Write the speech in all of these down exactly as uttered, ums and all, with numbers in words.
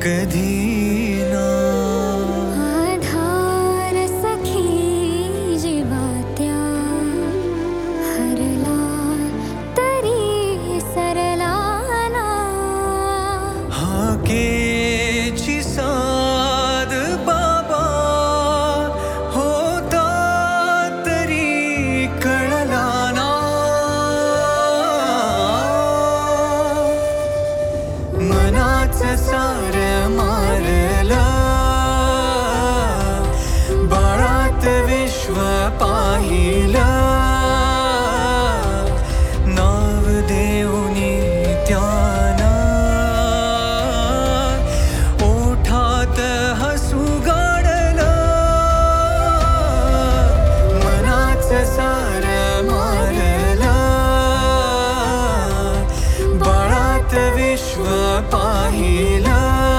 कधी ना आधार सखी जीवात्या हरला तरी सरला ना हाकेची साद बाबा होता तरी कळला ना मनाचं सार मारलं बाळात विश्व पाहिलं नाव देऊनी त्यानं ओठात हसू गाडलं मनाचं सार मारलं बाळात विश्व पाहिलं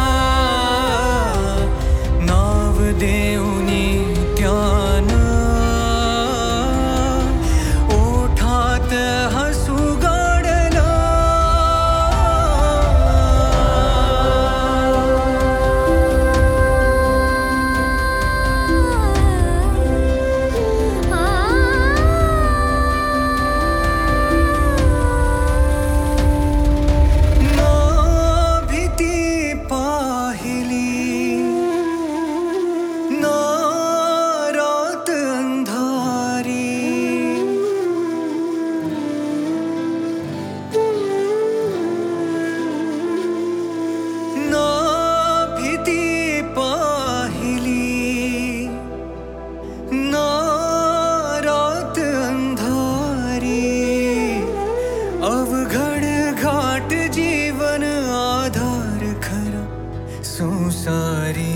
नाव देऊनी त्यानं ओठात हसू गाडलं ना भीती पाहिली ना रात अंधारी ना भीती पाहिली ना रात अंधारी अवघड घाट जीवन आधार खरा संसारी